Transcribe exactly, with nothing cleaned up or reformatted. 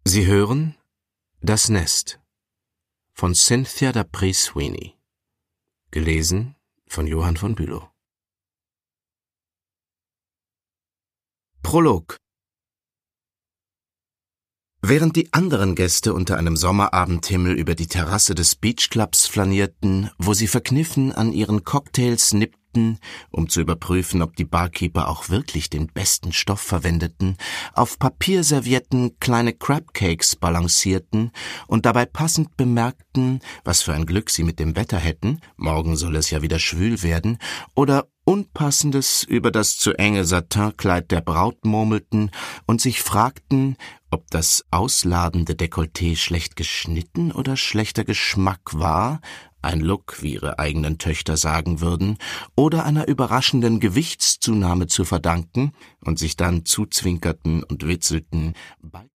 Sie hören Das Nest von Cynthia D'Aprix Sweeney, gelesen von Johann von Bülow. Prolog. Während die anderen Gäste unter einem Sommerabendhimmel über die Terrasse des Beachclubs flanierten, wo sie verkniffen an ihren Cocktails nippten, um zu überprüfen, ob die Barkeeper auch wirklich den besten Stoff verwendeten, auf Papierservietten kleine Crabcakes balancierten und dabei passend bemerkten, was für ein Glück sie mit dem Wetter hätten, morgen soll es ja wieder schwül werden, oder Unpassendes über das zu enge Satinkleid der Braut murmelten und sich fragten, ob das ausladende Dekolleté schlecht geschnitten oder schlechter Geschmack war, ein Look, wie ihre eigenen Töchter sagen würden, oder einer überraschenden Gewichtszunahme zu verdanken, und sich dann zuzwinkerten und witzelten,